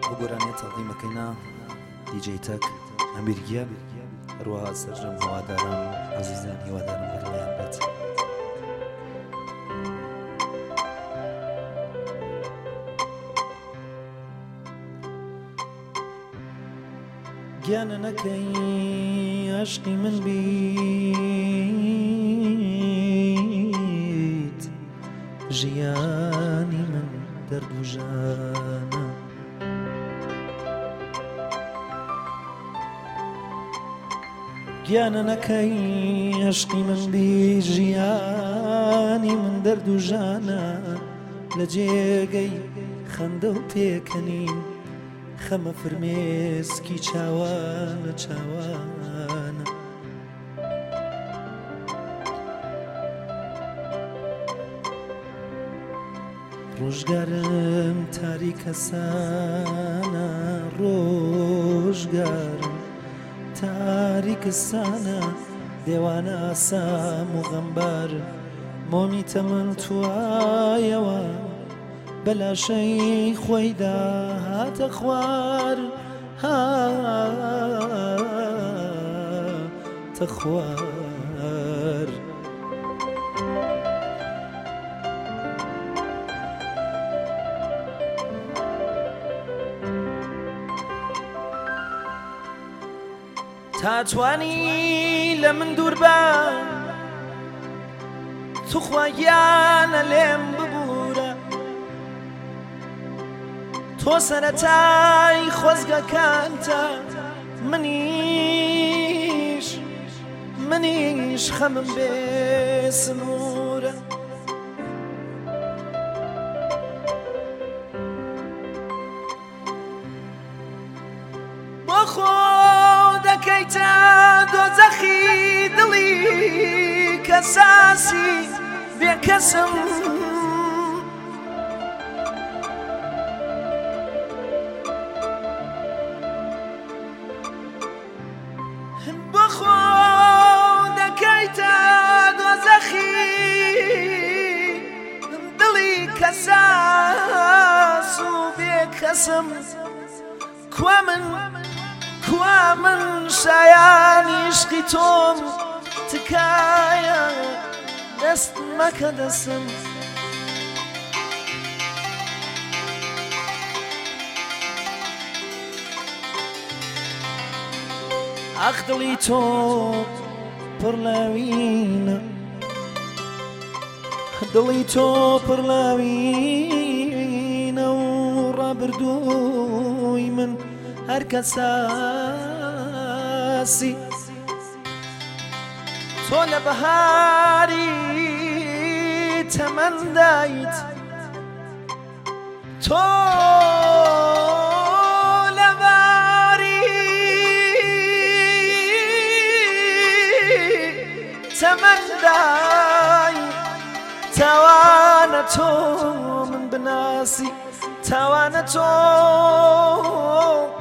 بۆگۆرانیە تەڵقیمەکەینا دیجەی تەک ئەمیرگیە هەروەها سەرجەم هەواداران و عەزیزان هیوادارم بەدڵیان بێت. گیانە نەکەی عەشقی من بیت ژیانی من دەرد و ژانە گیانە نەکەی عەشقی من بیت ژیانی من دەرد و ژانە لە جێگەی خەندە و پێکەنین خەمە فرمێسکی چاوانە چاوانە ڕۆژگارم تاریکە سانە ڕۆژگارم تاریکە سانە دێوانە ئاسام و غەمبار مۆمی تەمەن توایەوە بەلاشەی خۆیدا هاتە خوار هاتە خوار تاتوانی لە من دوور بە توخوایانە لێم ببوورە تۆ سەرەتای خۆزگەکانتە منیش خەمم بێ سنوورە بۆ خۆ دەکەیتە دۆزەخی دڵی کەساسی بێکەسم بخۆ دەکەیتە دۆزەخی دڵی کەساس و بێکەسم کوا من شایانی عشقی تۆم تکایە دەست مەکە دەسم ئاخ دڵی تۆ پڕ لاوینە دڵی تۆ پڕ لاوینە و ڕابردووی من هەر کەساسی تۆ لە بەهاری تەمەندایت تۆ تەمەندای تاوانە تۆ من بناسی تاوانە تۆ